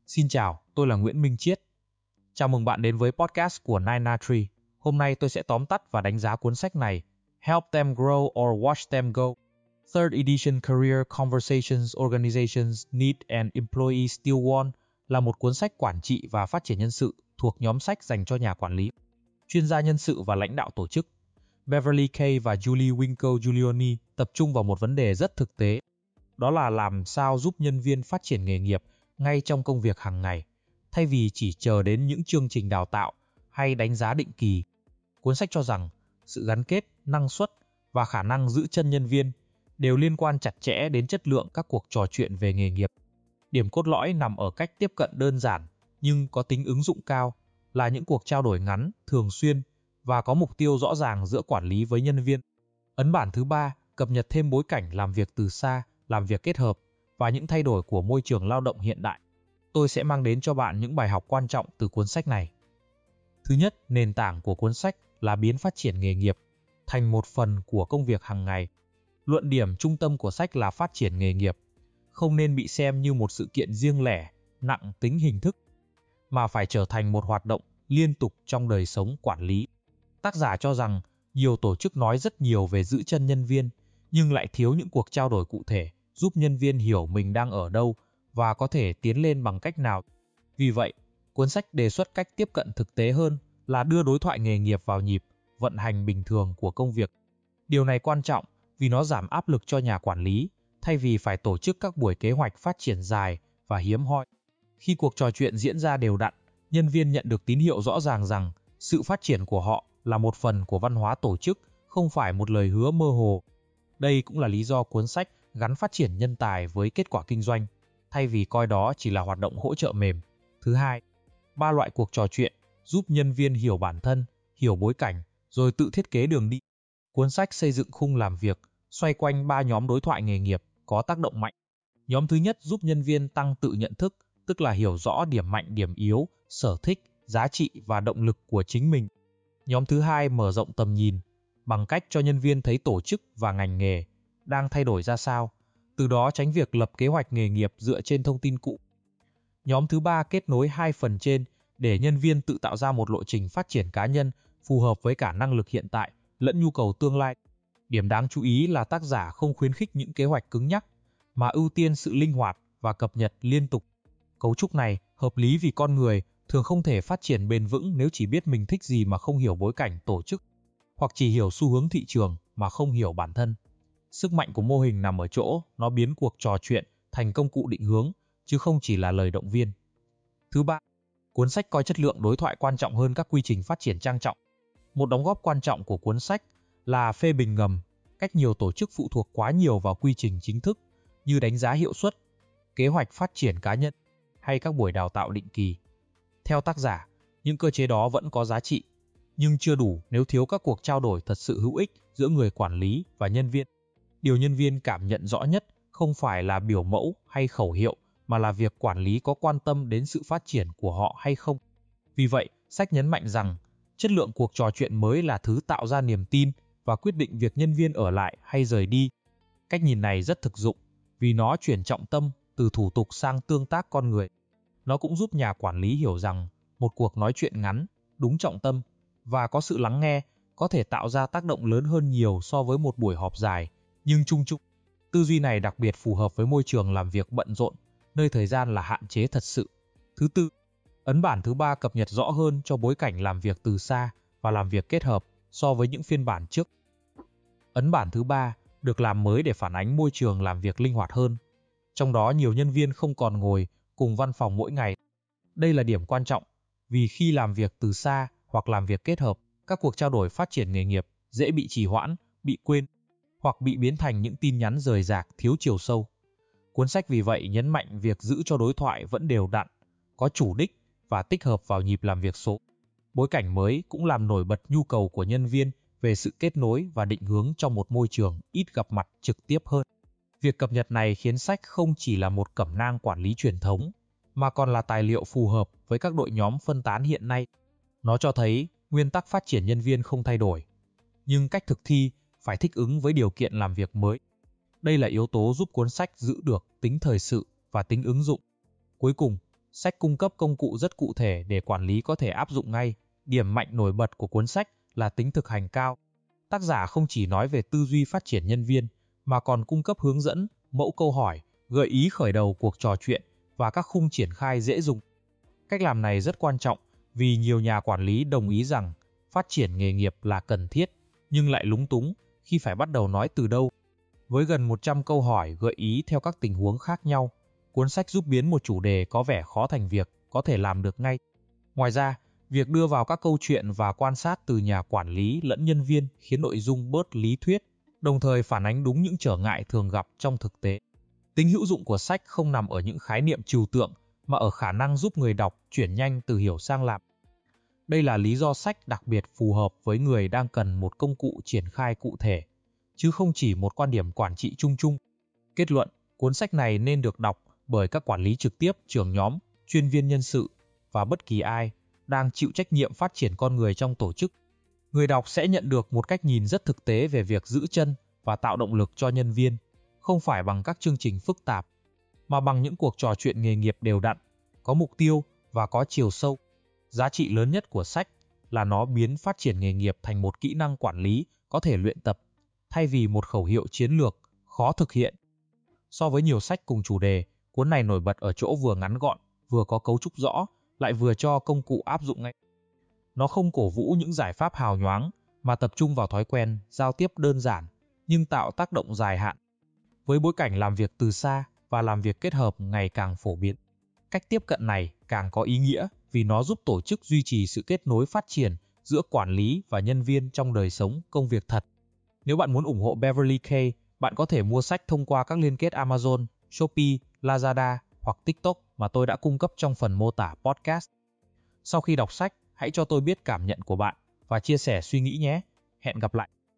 Xin chào, tôi là Nguyễn Minh Chiết. Chào mừng bạn đến với podcast của 993. Hôm nay tôi sẽ tóm tắt và đánh giá cuốn sách này, Help Them Grow or Watch Them Go. Third Edition Career Conversations Organizations Need and Employees Still Want là một cuốn sách quản trị và phát triển nhân sự thuộc nhóm sách dành cho nhà quản lý, chuyên gia nhân sự và lãnh đạo tổ chức. Beverly Kay và Julie Winkle Giuliani tập trung vào một vấn đề rất thực tế. Đó là làm sao giúp nhân viên phát triển nghề nghiệp ngay trong công việc hàng ngày, thay vì chỉ chờ đến những chương trình đào tạo hay đánh giá định kỳ. Cuốn sách cho rằng sự gắn kết, năng suất và khả năng giữ chân nhân viên đều liên quan chặt chẽ đến chất lượng các cuộc trò chuyện về nghề nghiệp. Điểm cốt lõi nằm ở cách tiếp cận đơn giản nhưng có tính ứng dụng cao, là những cuộc trao đổi ngắn, thường xuyên và có mục tiêu rõ ràng giữa quản lý với nhân viên. Ấn bản thứ 3 cập nhật thêm bối cảnh làm việc từ xa, làm việc kết hợp và những thay đổi của môi trường lao động hiện đại. Tôi sẽ mang đến cho bạn những bài học quan trọng từ cuốn sách này. Thứ nhất, nền tảng của cuốn sách là biến phát triển nghề nghiệp thành một phần của công việc hàng ngày. Luận điểm trung tâm của sách là phát triển nghề nghiệp không nên bị xem như một sự kiện riêng lẻ, nặng tính hình thức, mà phải trở thành một hoạt động liên tục trong đời sống quản lý. Tác giả cho rằng nhiều tổ chức nói rất nhiều về giữ chân nhân viên, nhưng lại thiếu những cuộc trao đổi cụ thể giúp nhân viên hiểu mình đang ở đâu và có thể tiến lên bằng cách nào. Vì vậy, cuốn sách đề xuất cách tiếp cận thực tế hơn là đưa đối thoại nghề nghiệp vào nhịp vận hành bình thường của công việc. Điều này quan trọng vì nó giảm áp lực cho nhà quản lý, thay vì phải tổ chức các buổi kế hoạch phát triển dài và hiếm hoi. Khi cuộc trò chuyện diễn ra đều đặn, nhân viên nhận được tín hiệu rõ ràng rằng sự phát triển của họ là một phần của văn hóa tổ chức, không phải một lời hứa mơ hồ. Đây cũng là lý do cuốn sách gắn phát triển nhân tài với kết quả kinh doanh, thay vì coi đó chỉ là hoạt động hỗ trợ mềm. Thứ hai, 3 loại cuộc trò chuyện giúp nhân viên hiểu bản thân, hiểu bối cảnh, rồi tự thiết kế đường đi. Cuốn sách xây dựng khung làm việc xoay quanh 3 nhóm đối thoại nghề nghiệp có tác động mạnh. Nhóm thứ nhất giúp nhân viên tăng tự nhận thức, tức là hiểu rõ điểm mạnh, điểm yếu, sở thích, giá trị và động lực của chính mình. Nhóm thứ hai mở rộng tầm nhìn bằng cách cho nhân viên thấy tổ chức và ngành nghề đang thay đổi ra sao, từ đó tránh việc lập kế hoạch nghề nghiệp dựa trên thông tin cũ. Nhóm thứ ba kết nối hai phần trên để nhân viên tự tạo ra một lộ trình phát triển cá nhân phù hợp với cả năng lực hiện tại lẫn nhu cầu tương lai. Điểm đáng chú ý là tác giả không khuyến khích những kế hoạch cứng nhắc, mà ưu tiên sự linh hoạt và cập nhật liên tục. Cấu trúc này hợp lý vì con người thường không thể phát triển bền vững nếu chỉ biết mình thích gì mà không hiểu bối cảnh tổ chức, hoặc chỉ hiểu xu hướng thị trường mà không hiểu bản thân. Sức mạnh của mô hình nằm ở chỗ nó biến cuộc trò chuyện thành công cụ định hướng, chứ không chỉ là lời động viên. Thứ ba, cuốn sách coi chất lượng đối thoại quan trọng hơn các quy trình phát triển trang trọng. Một đóng góp quan trọng của cuốn sách là phê bình ngầm, cách nhiều tổ chức phụ thuộc quá nhiều vào quy trình chính thức như đánh giá hiệu suất, kế hoạch phát triển cá nhân hay các buổi đào tạo định kỳ. Theo tác giả, những cơ chế đó vẫn có giá trị, nhưng chưa đủ nếu thiếu các cuộc trao đổi thật sự hữu ích giữa người quản lý và nhân viên. Điều nhân viên cảm nhận rõ nhất không phải là biểu mẫu hay khẩu hiệu, mà là việc quản lý có quan tâm đến sự phát triển của họ hay không. Vì vậy, sách nhấn mạnh rằng chất lượng cuộc trò chuyện mới là thứ tạo ra niềm tin và quyết định việc nhân viên ở lại hay rời đi. Cách nhìn này rất thực dụng vì nó chuyển trọng tâm từ thủ tục sang tương tác con người. Nó cũng giúp nhà quản lý hiểu rằng một cuộc nói chuyện ngắn, đúng trọng tâm và có sự lắng nghe có thể tạo ra tác động lớn hơn nhiều so với một buổi họp dài, nhưng chung chung. Tư duy này đặc biệt phù hợp với môi trường làm việc bận rộn, nơi thời gian là hạn chế thật sự. Thứ tư, ấn bản thứ 3 cập nhật rõ hơn cho bối cảnh làm việc từ xa và làm việc kết hợp so với những phiên bản trước. Ấn bản thứ 3 được làm mới để phản ánh môi trường làm việc linh hoạt hơn. Trong đó nhiều nhân viên không còn ngồi cùng văn phòng mỗi ngày. Đây là điểm quan trọng, vì khi làm việc từ xa hoặc làm việc kết hợp, các cuộc trao đổi phát triển nghề nghiệp dễ bị trì hoãn, bị quên, hoặc bị biến thành những tin nhắn rời rạc thiếu chiều sâu. Cuốn sách vì vậy nhấn mạnh việc giữ cho đối thoại vẫn đều đặn, có chủ đích và tích hợp vào nhịp làm việc số. Bối cảnh mới cũng làm nổi bật nhu cầu của nhân viên về sự kết nối và định hướng trong một môi trường ít gặp mặt trực tiếp hơn. Việc cập nhật này khiến sách không chỉ là một cẩm nang quản lý truyền thống, mà còn là tài liệu phù hợp với các đội nhóm phân tán hiện nay. Nó cho thấy nguyên tắc phát triển nhân viên không thay đổi, nhưng cách thực thi phải thích ứng với điều kiện làm việc mới. Đây là yếu tố giúp cuốn sách giữ được tính thời sự và tính ứng dụng. Cuối cùng, Sách cung cấp công cụ rất cụ thể để quản lý có thể áp dụng ngay. Điểm mạnh nổi bật của cuốn sách là tính thực hành cao. Tác giả không chỉ nói về tư duy phát triển nhân viên, mà còn cung cấp hướng dẫn, mẫu câu hỏi, gợi ý khởi đầu cuộc trò chuyện và các khung triển khai dễ dùng. Cách làm này rất quan trọng vì nhiều nhà quản lý đồng ý rằng phát triển nghề nghiệp là cần thiết, nhưng lại lúng túng khi phải bắt đầu nói từ đâu. Với gần 100 câu hỏi gợi ý theo các tình huống khác nhau, cuốn sách giúp biến một chủ đề có vẻ khó thành việc có thể làm được ngay. Ngoài ra, việc đưa vào các câu chuyện và quan sát từ nhà quản lý lẫn nhân viên khiến nội dung bớt lý thuyết, đồng thời phản ánh đúng những trở ngại thường gặp trong thực tế. Tính hữu dụng của sách không nằm ở những khái niệm trừu tượng, mà ở khả năng giúp người đọc chuyển nhanh từ hiểu sang làm. Đây là lý do sách đặc biệt phù hợp với người đang cần một công cụ triển khai cụ thể, chứ không chỉ một quan điểm quản trị chung chung. Kết luận, cuốn sách này nên được đọc bởi các quản lý trực tiếp, trưởng nhóm, chuyên viên nhân sự và bất kỳ ai đang chịu trách nhiệm phát triển con người trong tổ chức. Người đọc sẽ nhận được một cách nhìn rất thực tế về việc giữ chân và tạo động lực cho nhân viên, không phải bằng các chương trình phức tạp, mà bằng những cuộc trò chuyện nghề nghiệp đều đặn, có mục tiêu và có chiều sâu. Giá trị lớn nhất của sách là nó biến phát triển nghề nghiệp thành một kỹ năng quản lý có thể luyện tập, thay vì một khẩu hiệu chiến lược khó thực hiện. So với nhiều sách cùng chủ đề, cuốn này nổi bật ở chỗ vừa ngắn gọn, vừa có cấu trúc rõ, lại vừa cho công cụ áp dụng ngay. Nó không cổ vũ những giải pháp hào nhoáng, mà tập trung vào thói quen giao tiếp đơn giản nhưng tạo tác động dài hạn. Với bối cảnh làm việc từ xa và làm việc kết hợp ngày càng phổ biến, cách tiếp cận này càng có ý nghĩa vì nó giúp tổ chức duy trì sự kết nối phát triển giữa quản lý và nhân viên trong đời sống công việc thật. Nếu bạn muốn ủng hộ Beverly K, bạn có thể mua sách thông qua các liên kết Amazon, Shopee, Lazada hoặc TikTok mà tôi đã cung cấp trong phần mô tả podcast. Sau khi đọc sách, hãy cho tôi biết cảm nhận của bạn và chia sẻ suy nghĩ nhé. Hẹn gặp lại.